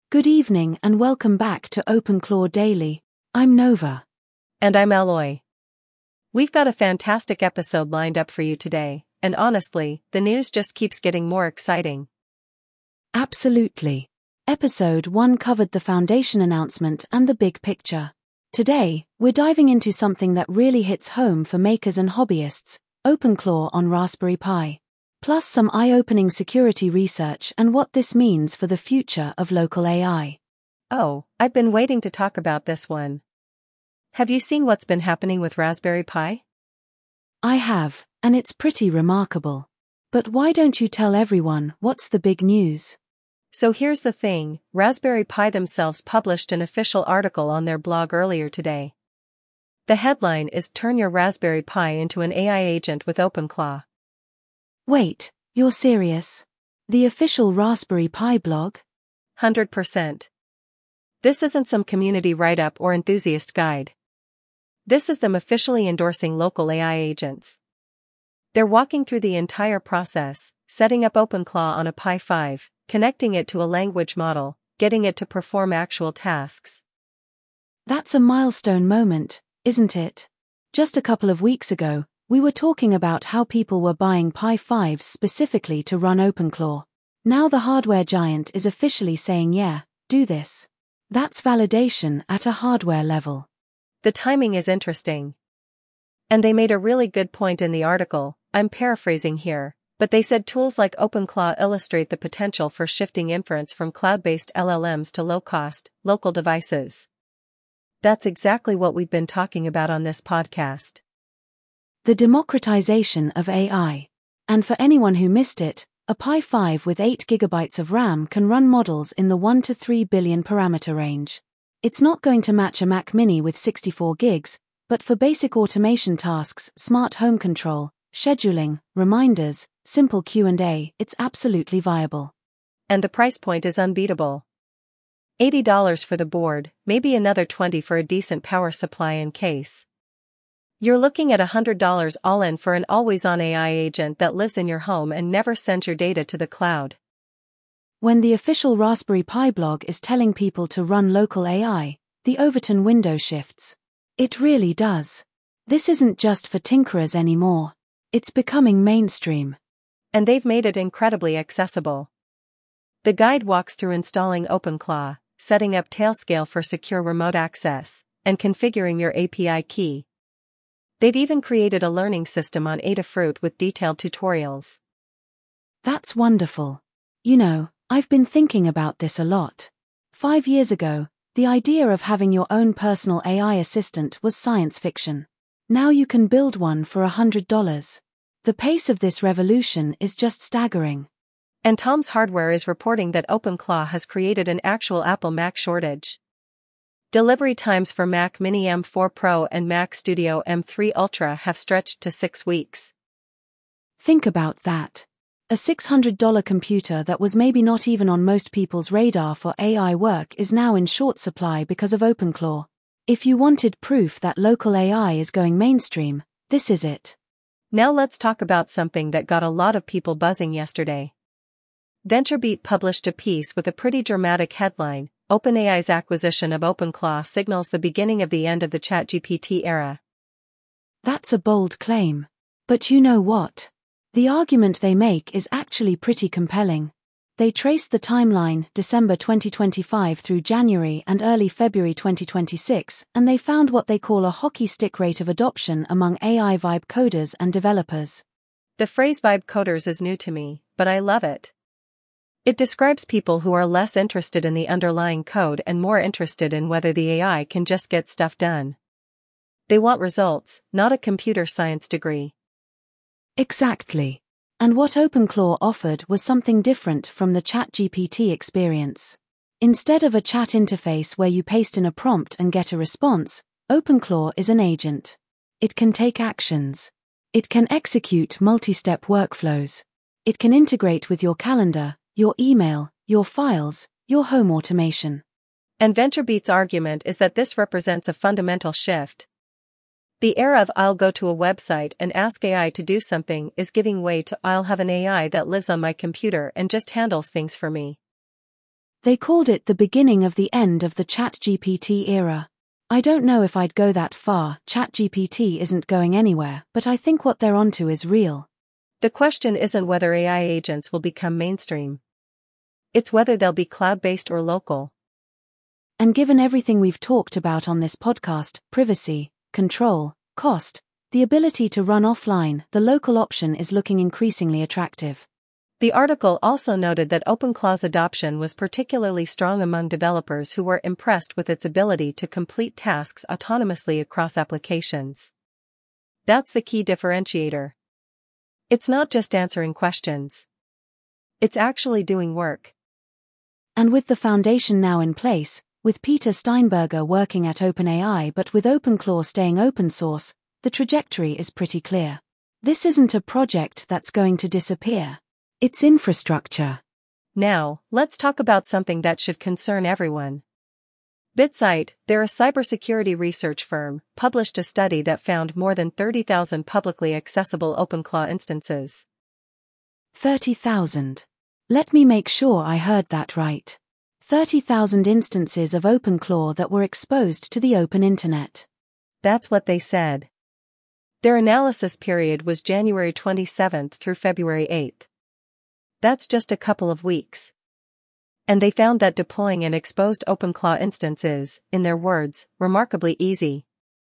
Good evening and welcome back to OpenClaw Daily. I'm Nova. And I'm Alloy. We've got a fantastic episode lined up for you today, and honestly, the news just keeps getting more exciting. Absolutely. Episode 1 covered the foundation announcement and the big picture. Today, we're diving into something that really hits home for makers and hobbyists, OpenClaw on Raspberry Pi. Plus some eye-opening security research and what this means for the future of local AI. Oh, I've been waiting to talk about this one. Have you seen what's been happening with Raspberry Pi? I have, and it's pretty remarkable. But why don't you tell everyone what's the big news? So here's the thing, Raspberry Pi themselves published an official article on their blog earlier today. The headline is "Turn Your Raspberry Pi into an AI Agent with OpenClaw." Wait, you're serious? The official Raspberry Pi blog? 100%. This isn't some community write-up or enthusiast guide. This is them officially endorsing local AI agents. They're walking through the entire process, setting up OpenClaw on a Pi 5, connecting it to a language model, getting it to perform actual tasks. That's a milestone moment, isn't it? Just a couple of weeks ago, we were talking about how people were buying Pi 5s specifically to run OpenClaw. Now the hardware giant is officially saying yeah, do this. That's validation at a hardware level. The timing is interesting. And they made a really good point in the article, I'm paraphrasing here, but they said tools like OpenClaw illustrate the potential for shifting inference from cloud-based LLMs to low-cost, local devices. That's exactly what we've been talking about on this podcast. The democratization of AI. And for anyone who missed it, a Pi 5 with 8 GB of RAM can run models in the 1 to 3 billion parameter range. It's not going to match a Mac Mini with 64 gigs, but for basic automation tasks, smart home control, scheduling, reminders, simple Q&A, it's absolutely viable. And the price point is unbeatable. $80 for the board, maybe another $20 for a decent power supply and case. You're looking at $100 all in for an always-on AI agent that lives in your home and never sends your data to the cloud. When the official Raspberry Pi blog is telling people to run local AI, the Overton window shifts. It really does. This isn't just for tinkerers anymore. It's becoming mainstream. And they've made it incredibly accessible. The guide walks through installing OpenClaw, setting up Tailscale for secure remote access, and configuring your API key. They've even created a learning system on Adafruit with detailed tutorials. That's wonderful. You know, I've been thinking about this a lot. 5 years ago, the idea of having your own personal AI assistant was science fiction. Now you can build one for $100. The pace of this revolution is just staggering. And Tom's Hardware is reporting that OpenClaw has created an actual Apple Mac shortage. Delivery times for Mac Mini M4 Pro and Mac Studio M3 Ultra have stretched to 6 weeks. Think about that. A $600 computer that was maybe not even on most people's radar for AI work is now in short supply because of OpenClaw. If you wanted proof that local AI is going mainstream, this is it. Now let's talk about something that got a lot of people buzzing yesterday. VentureBeat published a piece with a pretty dramatic headline: OpenAI's acquisition of OpenClaw signals the beginning of the end of the ChatGPT era. That's a bold claim. But you know what? The argument they make is actually pretty compelling. They traced the timeline, December 2025 through January and early February 2026, and they found what they call a hockey stick rate of adoption among AI vibe coders and developers. The phrase vibe coders is new to me, but I love it. It describes people who are less interested in the underlying code and more interested in whether the AI can just get stuff done. They want results, not a computer science degree. Exactly. And what OpenClaw offered was something different from the ChatGPT experience. Instead of a chat interface where you paste in a prompt and get a response, OpenClaw is an agent. It can take actions. It can execute multi-step workflows. It can integrate with your calendar, your email, your files, your home automation. And VentureBeat's argument is that this represents a fundamental shift. The era of "I'll go to a website and ask AI to do something" is giving way to "I'll have an AI that lives on my computer and just handles things for me." They called it the beginning of the end of the ChatGPT era. I don't know if I'd go that far. ChatGPT isn't going anywhere, but I think what they're onto is real. The question isn't whether AI agents will become mainstream. It's whether they'll be cloud-based or local. And given everything we've talked about on this podcast, privacy, control, cost, the ability to run offline, the local option is looking increasingly attractive. The article also noted that OpenClaw's adoption was particularly strong among developers who were impressed with its ability to complete tasks autonomously across applications. That's the key differentiator. It's not just answering questions. It's actually doing work. And with the foundation now in place, with Peter Steinberger working at OpenAI but with OpenClaw staying open source, the trajectory is pretty clear. This isn't a project that's going to disappear. It's infrastructure. Now, let's talk about something that should concern everyone. BitSight, they're a cybersecurity research firm, published a study that found more than 30,000 publicly accessible OpenClaw instances. 30,000. Let me make sure I heard that right. 30,000 instances of OpenClaw that were exposed to the open internet. That's what they said. Their analysis period was January 27 through February 8. That's just a couple of weeks. And they found that deploying an exposed OpenClaw instance is, in their words, remarkably easy.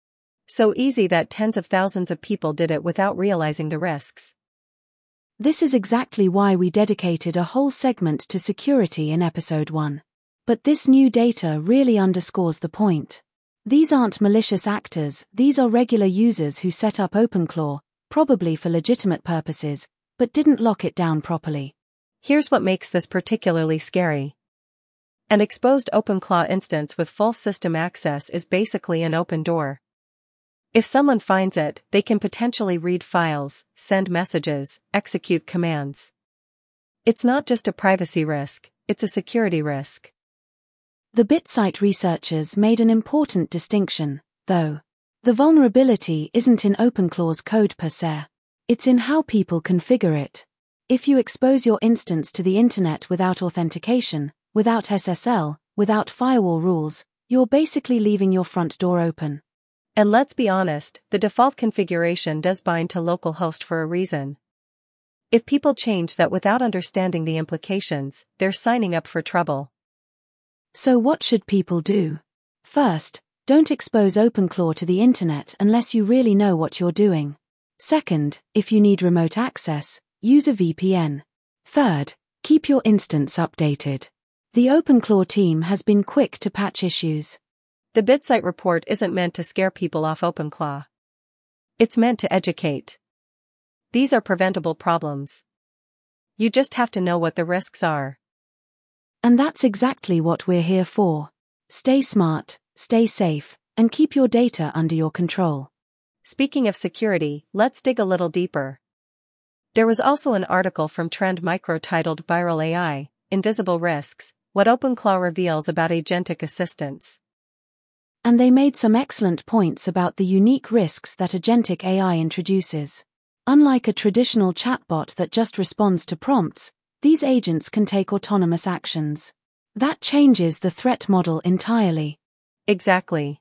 So easy that tens of thousands of people did it without realizing the risks. This is exactly why we dedicated a whole segment to security in episode 1. But this new data really underscores the point. These aren't malicious actors, these are regular users who set up OpenClaw, probably for legitimate purposes, but didn't lock it down properly. Here's what makes this particularly scary. An exposed OpenClaw instance with full system access is basically an open door. If someone finds it, they can potentially read files, send messages, execute commands. It's not just a privacy risk, it's a security risk. The BitSight researchers made an important distinction, though. The vulnerability isn't in OpenClaw's code per se. It's in how people configure it. If you expose your instance to the internet without authentication, without SSL, without firewall rules, you're basically leaving your front door open. And let's be honest, the default configuration does bind to localhost for a reason. If people change that without understanding the implications, they're signing up for trouble. So what should people do? First, don't expose OpenClaw to the internet unless you really know what you're doing. Second, if you need remote access, use a VPN. Third, keep your instance updated. The OpenClaw team has been quick to patch issues. The BitSight report isn't meant to scare people off OpenClaw. It's meant to educate. These are preventable problems. You just have to know what the risks are. And that's exactly what we're here for. Stay smart, stay safe, and keep your data under your control. Speaking of security, let's dig a little deeper. There was also an article from Trend Micro titled Viral AI, Invisible Risks, What OpenClaw Reveals About Agentic Assistance. And they made some excellent points about the unique risks that agentic AI introduces. Unlike a traditional chatbot that just responds to prompts, these agents can take autonomous actions. That changes the threat model entirely. Exactly.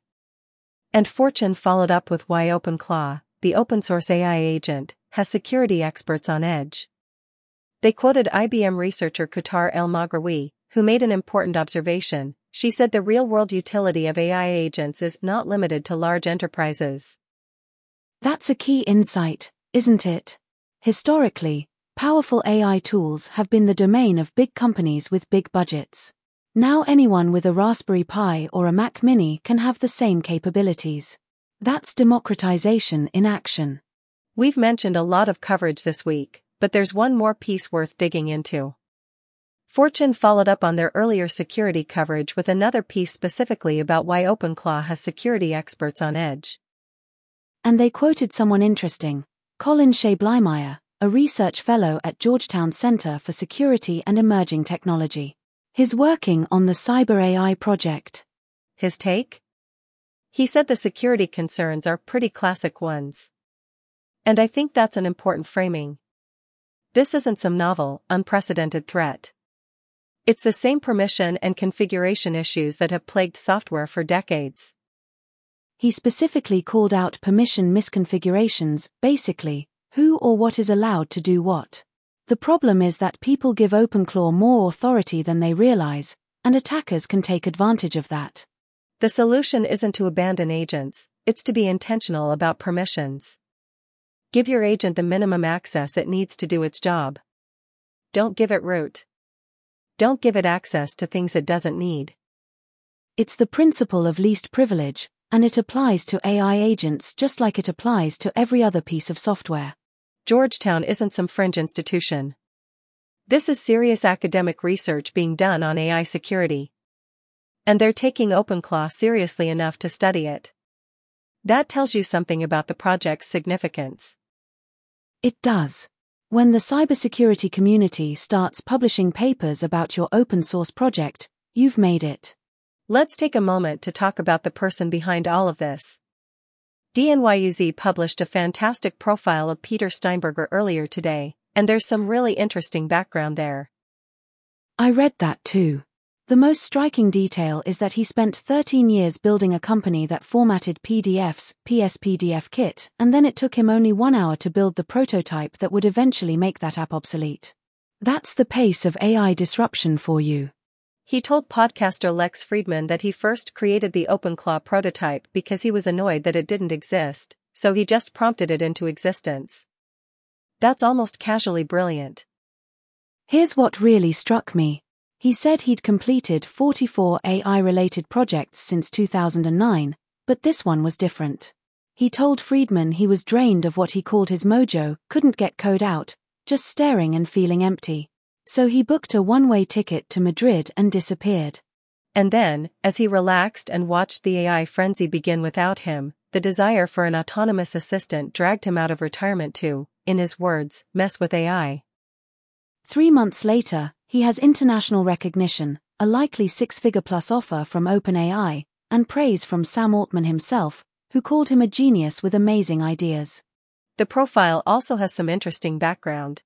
And Fortune followed up with why OpenClaw, the open-source AI agent, has security experts on edge. They quoted IBM researcher Qatar El-Maghraoui, who made an important observation. She said the real-world utility of AI agents is not limited to large enterprises. That's a key insight, isn't it? Historically, powerful AI tools have been the domain of big companies with big budgets. Now anyone with a Raspberry Pi or a Mac Mini can have the same capabilities. That's democratization in action. We've mentioned a lot of coverage this week, but there's one more piece worth digging into. Fortune followed up on their earlier security coverage with another piece specifically about why OpenClaw has security experts on edge. And they quoted someone interesting, Colin Shea Blymeyer, a research fellow at Georgetown Center for Security and Emerging Technology. He's working on the Cyber AI project. His take? He said the security concerns are pretty classic ones. And I think that's an important framing. This isn't some novel, unprecedented threat. It's the same permission and configuration issues that have plagued software for decades. He specifically called out permission misconfigurations, basically, who or what is allowed to do what. The problem is that people give OpenClaw more authority than they realize, and attackers can take advantage of that. The solution isn't to abandon agents, it's to be intentional about permissions. Give your agent the minimum access it needs to do its job. Don't give it root. Don't give it access to things it doesn't need. It's the principle of least privilege, and it applies to AI agents just like it applies to every other piece of software. Georgetown isn't some fringe institution. This is serious academic research being done on AI security. And they're taking OpenClaw seriously enough to study it. That tells you something about the project's significance. It does. When the cybersecurity community starts publishing papers about your open source project, you've made it. Let's take a moment to talk about the person behind all of this. DNYUZ published a fantastic profile of Peter Steinberger earlier today, and there's some really interesting background there. I read that too. The most striking detail is that he spent 13 years building a company that formatted PDFs, PSPDFkit, and then it took him only 1 hour to build the prototype that would eventually make that app obsolete. That's the pace of AI disruption for you. He told podcaster Lex Friedman that he first created the OpenClaw prototype because he was annoyed that it didn't exist, so he just prompted it into existence. That's almost casually brilliant. Here's what really struck me. He said he'd completed 44 AI-related projects since 2009, but this one was different. He told Friedman he was drained of what he called his mojo, couldn't get code out, just staring and feeling empty. So he booked a one-way ticket to Madrid and disappeared. And then, as he relaxed and watched the AI frenzy begin without him, the desire for an autonomous assistant dragged him out of retirement to, in his words, mess with AI. 3 months later, he has international recognition, a likely 6-figure-plus offer from OpenAI, and praise from Sam Altman himself, who called him a genius with amazing ideas. The profile also has some interesting background.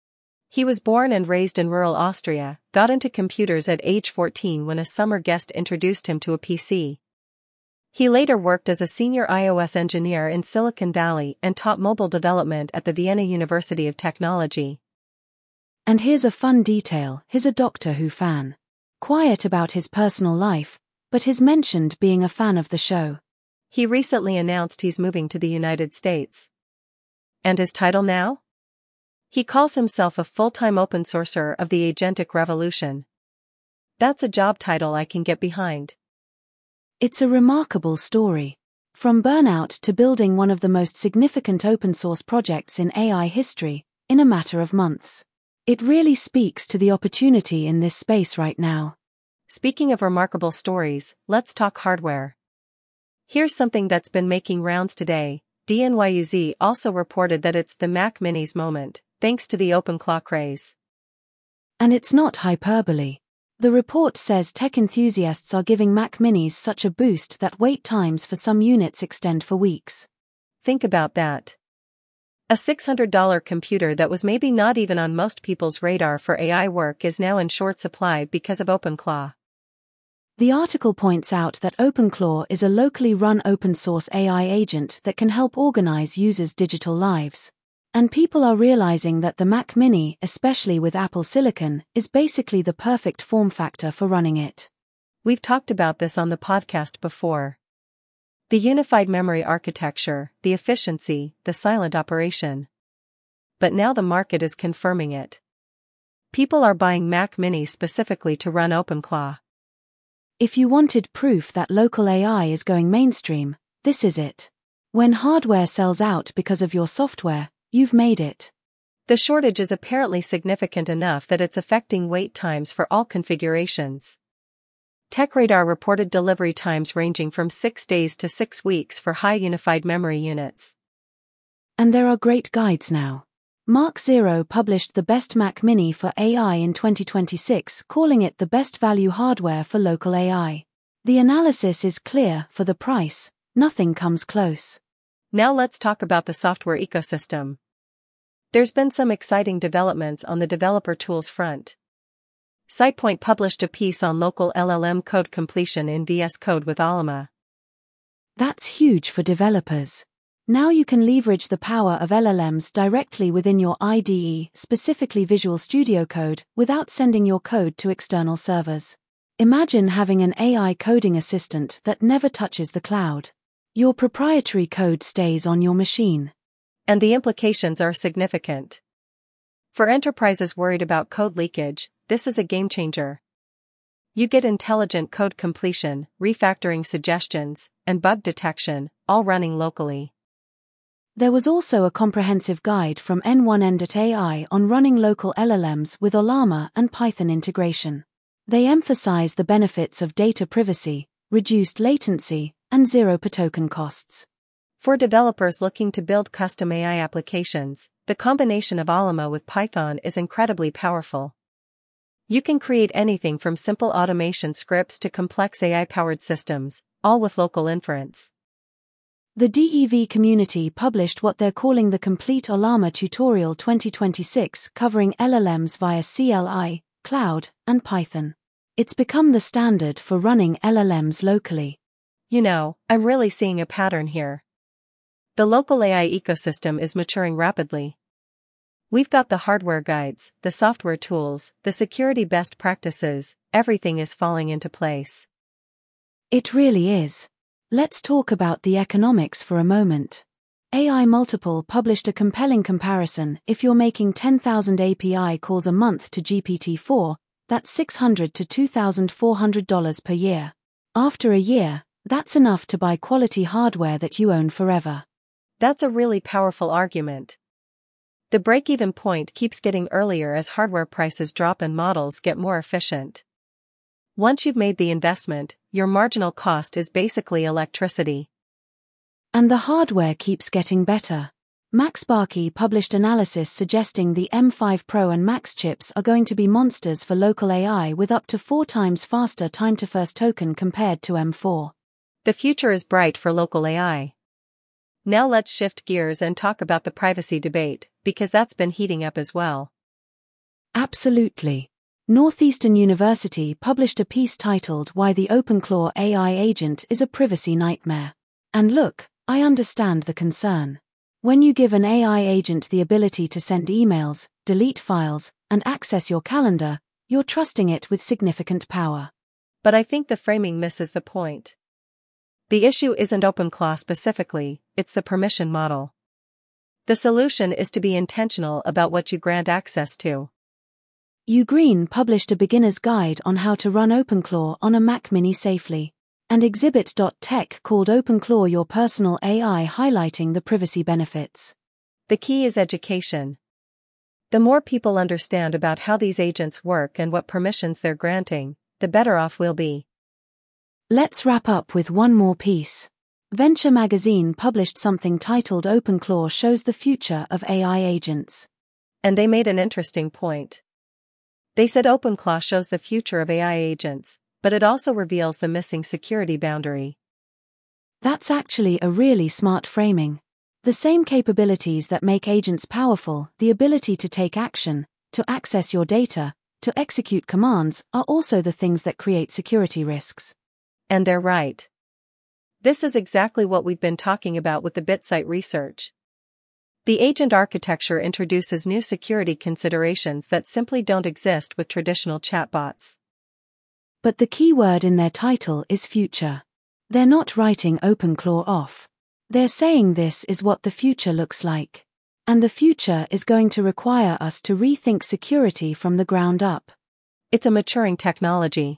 He was born and raised in rural Austria, got into computers at age 14 when a summer guest introduced him to a PC. He later worked as a senior iOS engineer in Silicon Valley and taught mobile development at the Vienna University of Technology. And here's a fun detail, he's a Doctor Who fan. Quiet about his personal life, but he's mentioned being a fan of the show. He recently announced he's moving to the United States. And his title now? He calls himself a full-time open sourcer of the agentic revolution. That's a job title I can get behind. It's a remarkable story. From burnout to building one of the most significant open source projects in AI history, in a matter of months. It really speaks to the opportunity in this space right now. Speaking of remarkable stories, let's talk hardware. Here's something that's been making rounds today. DNYUZ also reported that it's the Mac Mini's moment, thanks to the OpenClaw craze. And it's not hyperbole. The report says tech enthusiasts are giving Mac Minis such a boost that wait times for some units extend for weeks. Think about that. A $600 computer that was maybe not even on most people's radar for AI work is now in short supply because of OpenClaw. The article points out that OpenClaw is a locally run open-source AI agent that can help organize users' digital lives. And people are realizing that the Mac Mini, especially with Apple Silicon, is basically the perfect form factor for running it. We've talked about this on the podcast before. The unified memory architecture, the efficiency, the silent operation. But now the market is confirming it. People are buying Mac Mini specifically to run OpenClaw. If you wanted proof that local AI is going mainstream, this is it. When hardware sells out because of your software, you've made it. The shortage is apparently significant enough that it's affecting wait times for all configurations. TechRadar reported delivery times ranging from 6 days to 6 weeks for high unified memory units. And there are great guides now. Mark Zero published the best Mac Mini for AI in 2026, calling it the best value hardware for local AI. The analysis is clear: for the price, nothing comes close. Now let's talk about the software ecosystem. There's been some exciting developments on the developer tools front. SitePoint published a piece on local LLM code completion in VS Code with Ollama. That's huge for developers. Now you can leverage the power of LLMs directly within your IDE, specifically Visual Studio Code, without sending your code to external servers. Imagine having an AI coding assistant that never touches the cloud. Your proprietary code stays on your machine. And the implications are significant. For enterprises worried about code leakage, this is a game changer. You get intelligent code completion, refactoring suggestions, and bug detection, all running locally. There was also a comprehensive guide from N1N.ai on running local LLMs with Ollama and Python integration. They emphasize the benefits of data privacy, reduced latency, and zero per token costs. For developers looking to build custom AI applications, the combination of Ollama with Python is incredibly powerful. You can create anything from simple automation scripts to complex AI-powered systems, all with local inference. The DEV community published what they're calling the Complete Ollama Tutorial 2026, covering LLMs via CLI, Cloud, and Python. It's become the standard for running LLMs locally. You know, I'm really seeing a pattern here. The local AI ecosystem is maturing rapidly. We've got the hardware guides, the software tools, the security best practices, everything is falling into place. It really is. Let's talk about the economics for a moment. AI Multiple published a compelling comparison. If you're making 10,000 API calls a month to GPT-4, that's $600 to $2,400 per year. After a year, that's enough to buy quality hardware that you own forever. That's a really powerful argument. The break-even point keeps getting earlier as hardware prices drop and models get more efficient. Once you've made the investment, your marginal cost is basically electricity. And the hardware keeps getting better. MaxSparky published analysis suggesting the M5 Pro and Max chips are going to be monsters for local AI with up to 4 times faster time to first token compared to M4. The future is bright for local AI. Now let's shift gears and talk about the privacy debate, because that's been heating up as well. Absolutely. Northeastern University published a piece titled Why the OpenClaw AI Agent is a Privacy Nightmare. And look, I understand the concern. When you give an AI agent the ability to send emails, delete files, and access your calendar, you're trusting it with significant power. But I think the framing misses the point. The issue isn't OpenClaw specifically, it's the permission model. The solution is to be intentional about what you grant access to. Ugreen published a beginner's guide on how to run OpenClaw on a Mac Mini safely, and Exhibit.tech called OpenClaw your personal AI, highlighting the privacy benefits. The key is education. The more people understand about how these agents work and what permissions they're granting, the better off we'll be. Let's wrap up with one more piece. Venture Magazine published something titled OpenClaw Shows the Future of AI Agents. And they made an interesting point. They said OpenClaw shows the future of AI agents, but it also reveals the missing security boundary. That's actually a really smart framing. The same capabilities that make agents powerful, the ability to take action, to access your data, to execute commands, are also the things that create security risks. And they're right. This is exactly what we've been talking about with the BitSite research. The agent architecture introduces new security considerations that simply don't exist with traditional chatbots. But the key word in their title is future. They're not writing OpenClaw off. They're saying this is what the future looks like. And the future is going to require us to rethink security from the ground up. It's a maturing technology.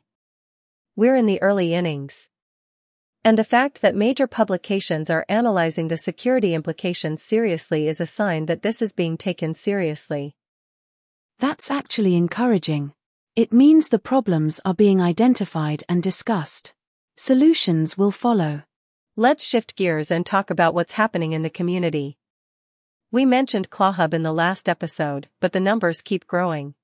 We're in the early innings. And the fact that major publications are analyzing the security implications seriously is a sign that this is being taken seriously. That's actually encouraging. It means the problems are being identified and discussed. Solutions will follow. Let's shift gears and talk about what's happening in the community. We mentioned ClawHub in the last episode, but the numbers keep growing.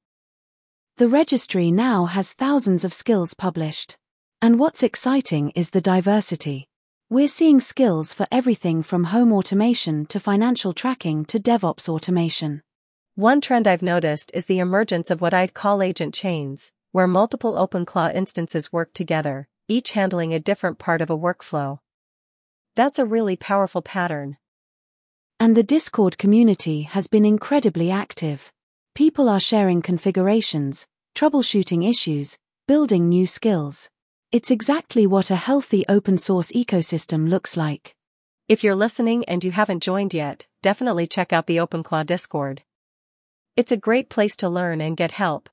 The registry now has thousands of skills published. And what's exciting is the diversity. We're seeing skills for everything from home automation to financial tracking to DevOps automation. One trend I've noticed is the emergence of what I'd call agent chains, where multiple OpenClaw instances work together, each handling a different part of a workflow. That's a really powerful pattern. And the Discord community has been incredibly active. People are sharing configurations, troubleshooting issues, building new skills. It's exactly what a healthy open source ecosystem looks like. If you're listening and you haven't joined yet, definitely check out the OpenClaw Discord. It's a great place to learn and get help.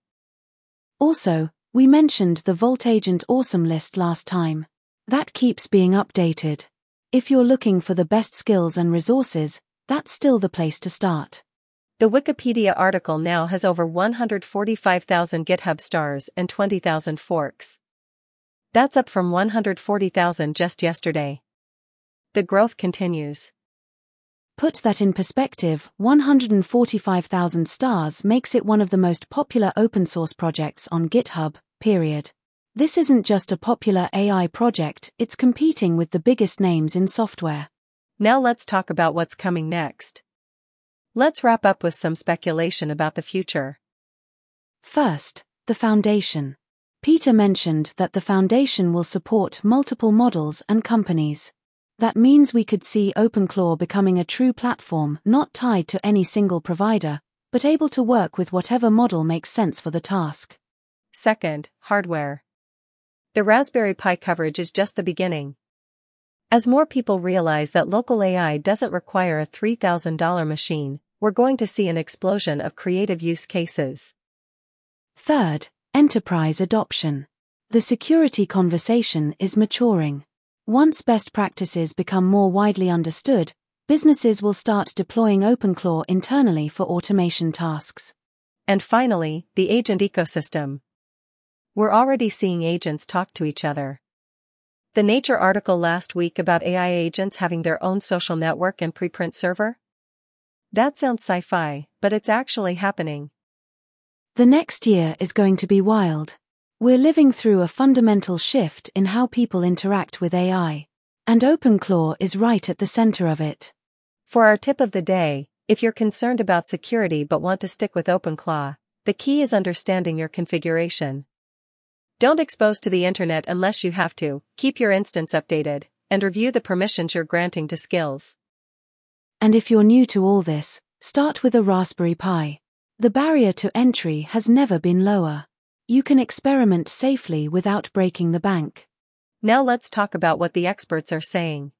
Also, we mentioned the VaultAgent Awesome list last time. That keeps being updated. If you're looking for the best skills and resources, that's still the place to start. The Wikipedia article now has over 145,000 GitHub stars and 20,000 forks. That's up from 140,000 just yesterday. The growth continues. Put that in perspective, 145,000 stars makes it one of the most popular open source projects on GitHub, period. This isn't just a popular AI project, it's competing with the biggest names in software. Now let's talk about what's coming next. Let's wrap up with some speculation about the future. First, the foundation. Peter mentioned that the foundation will support multiple models and companies. That means we could see OpenClaw becoming a true platform not tied to any single provider, but able to work with whatever model makes sense for the task. Second, hardware. The Raspberry Pi coverage is just the beginning. As more people realize that local AI doesn't require a $3,000 machine, we're going to see an explosion of creative use cases. Third, enterprise adoption. The security conversation is maturing. Once best practices become more widely understood, businesses will start deploying OpenClaw internally for automation tasks. And finally, the agent ecosystem. We're already seeing agents talk to each other. The Nature article last week about AI agents having their own social network and preprint server? That sounds sci-fi, but it's actually happening. The next year is going to be wild. We're living through a fundamental shift in how people interact with AI. And OpenClaw is right at the center of it. For our tip of the day, if you're concerned about security but want to stick with OpenClaw, the key is understanding your configuration. Don't expose to the internet unless you have to, keep your instance updated, and review the permissions you're granting to skills. And if you're new to all this, start with a Raspberry Pi. The barrier to entry has never been lower. You can experiment safely without breaking the bank. Now let's talk about what the experts are saying.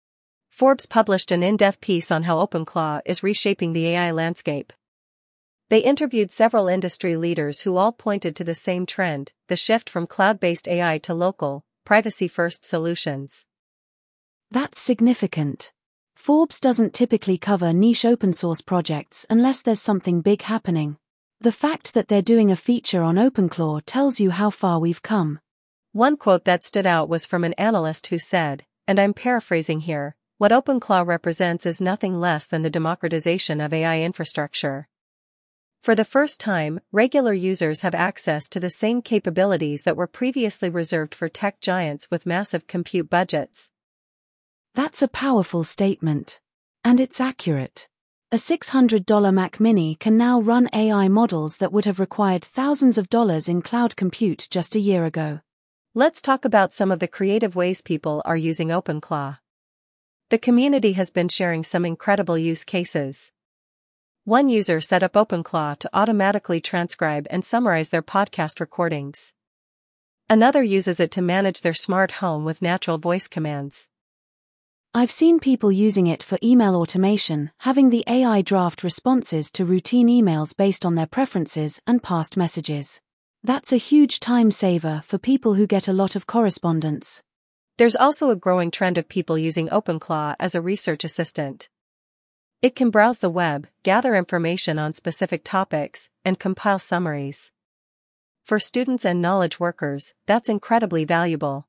Forbes published an in-depth piece on how OpenClaw is reshaping the AI landscape. They interviewed several industry leaders who all pointed to the same trend, the shift from cloud-based AI to local, privacy-first solutions. That's significant. Forbes doesn't typically cover niche open-source projects unless there's something big happening. The fact that they're doing a feature on OpenClaw tells you how far we've come. One quote that stood out was from an analyst who said, and I'm paraphrasing here, what OpenClaw represents is nothing less than the democratization of AI infrastructure. For the first time, regular users have access to the same capabilities that were previously reserved for tech giants with massive compute budgets. That's a powerful statement. And it's accurate. A $600 Mac Mini can now run AI models that would have required thousands of dollars in cloud compute just a year ago. Let's talk about some of the creative ways people are using OpenClaw. The community has been sharing some incredible use cases. One user set up OpenClaw to automatically transcribe and summarize their podcast recordings. Another uses it to manage their smart home with natural voice commands. I've seen people using it for email automation, having the AI draft responses to routine emails based on their preferences and past messages. That's a huge time saver for people who get a lot of correspondence. There's also a growing trend of people using OpenClaw as a research assistant. It can browse the web, gather information on specific topics, and compile summaries. For students and knowledge workers, that's incredibly valuable.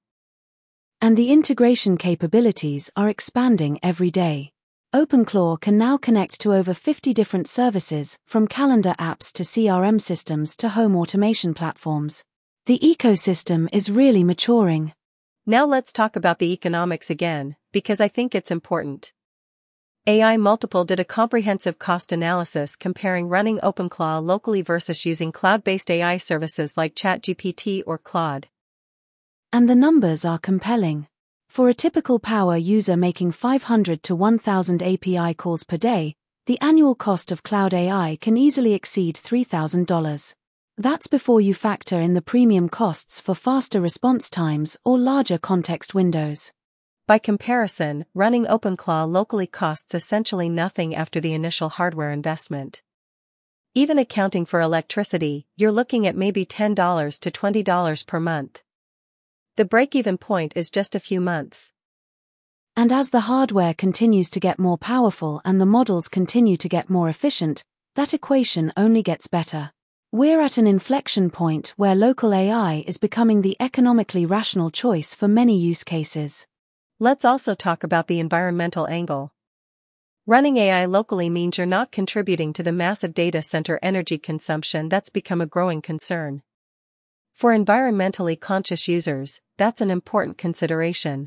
And the integration capabilities are expanding every day. OpenClaw can now connect to over 50 different services, from calendar apps to CRM systems to home automation platforms. The ecosystem is really maturing. Now let's talk about the economics again, because I think it's important. AI Multiple did a comprehensive cost analysis comparing running OpenClaw locally versus using cloud-based AI services like ChatGPT or Claude. And the numbers are compelling. For a typical power user making 500 to 1,000 API calls per day, the annual cost of cloud AI can easily exceed $3,000. That's before you factor in the premium costs for faster response times or larger context windows. By comparison, running OpenClaw locally costs essentially nothing after the initial hardware investment. Even accounting for electricity, you're looking at maybe $10 to $20 per month. The break-even point is just a few months. And as the hardware continues to get more powerful and the models continue to get more efficient, that equation only gets better. We're at an inflection point where local AI is becoming the economically rational choice for many use cases. Let's also talk about the environmental angle. Running AI locally means you're not contributing to the massive data center energy consumption that's become a growing concern. For environmentally conscious users, that's an important consideration.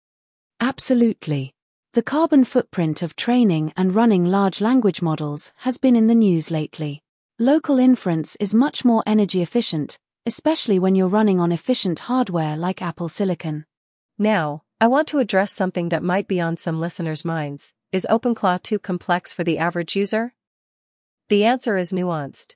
Absolutely. The carbon footprint of training and running large language models has been in the news lately. Local inference is much more energy efficient, especially when you're running on efficient hardware like Apple Silicon. Now, I want to address something that might be on some listeners' minds. Is OpenClaw too complex for the average user? The answer is nuanced.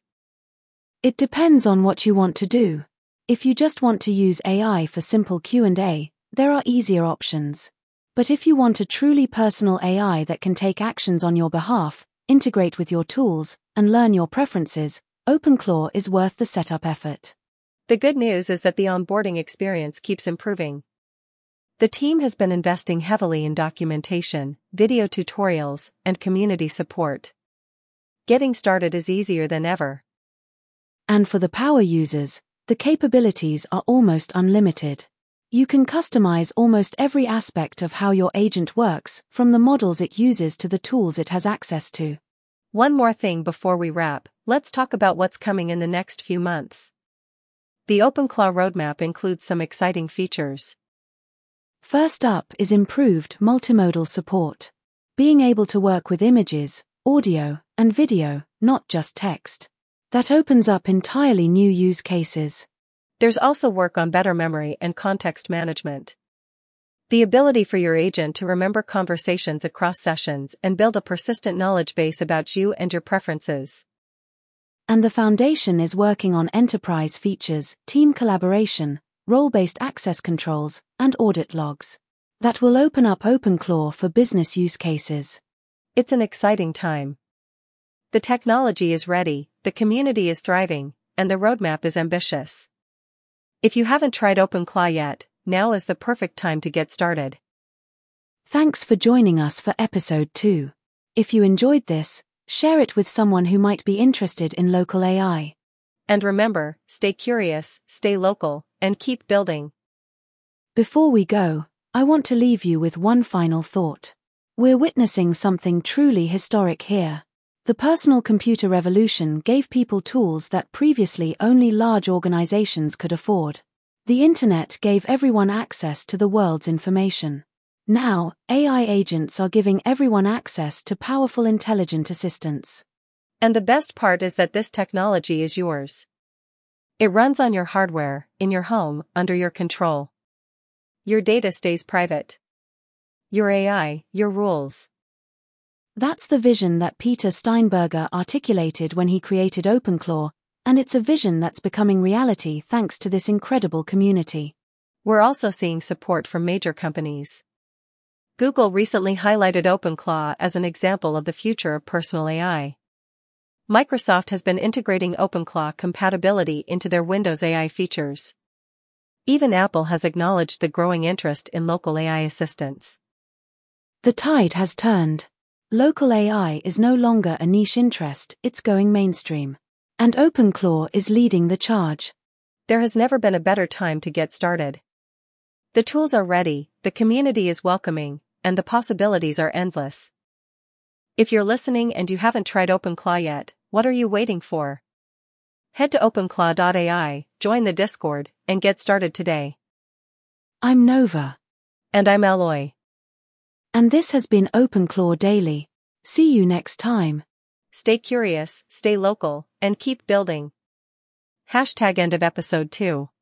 It depends on what you want to do. If you just want to use AI for simple Q&A, there are easier options. But if you want a truly personal AI that can take actions on your behalf, integrate with your tools, and learn your preferences, OpenClaw is worth the setup effort. The good news is that the onboarding experience keeps improving. The team has been investing heavily in documentation, video tutorials, and community support. Getting started is easier than ever. And for the power users, the capabilities are almost unlimited. You can customize almost every aspect of how your agent works, from the models it uses to the tools it has access to. One more thing before we wrap, let's talk about what's coming in the next few months. The OpenClaw roadmap includes some exciting features. First up is improved multimodal support. Being able to work with images, audio, and video, not just text. That opens up entirely new use cases. There's also work on better memory and context management. The ability for your agent to remember conversations across sessions and build a persistent knowledge base about you and your preferences. And the foundation is working on enterprise features, team collaboration, role-based access controls, and audit logs. That will open up OpenClaw for business use cases. It's an exciting time. The technology is ready, the community is thriving, and the roadmap is ambitious. If you haven't tried OpenClaw yet, now is the perfect time to get started. Thanks for joining us for episode 2. If you enjoyed this, share it with someone who might be interested in local AI. And remember, stay curious, stay local, and keep building. Before we go, I want to leave you with one final thought. We're witnessing something truly historic here. The personal computer revolution gave people tools that previously only large organizations could afford. The internet gave everyone access to the world's information. Now, AI agents are giving everyone access to powerful intelligent assistants. And the best part is that this technology is yours. It runs on your hardware, in your home, under your control. Your data stays private. Your AI, your rules. That's the vision that Peter Steinberger articulated when he created OpenClaw, and it's a vision that's becoming reality thanks to this incredible community. We're also seeing support from major companies. Google recently highlighted OpenClaw as an example of the future of personal AI. Microsoft has been integrating OpenClaw compatibility into their Windows AI features. Even Apple has acknowledged the growing interest in local AI assistants. The tide has turned. Local AI is no longer a niche interest, it's going mainstream. And OpenClaw is leading the charge. There has never been a better time to get started. The tools are ready, the community is welcoming, and the possibilities are endless. If you're listening and you haven't tried OpenClaw yet, what are you waiting for? Head to openclaw.ai, join the Discord, and get started today. I'm Nova. And I'm Alloy. And this has been OpenClaw Daily. See you next time. Stay curious, stay local, and keep building. #End of episode 2.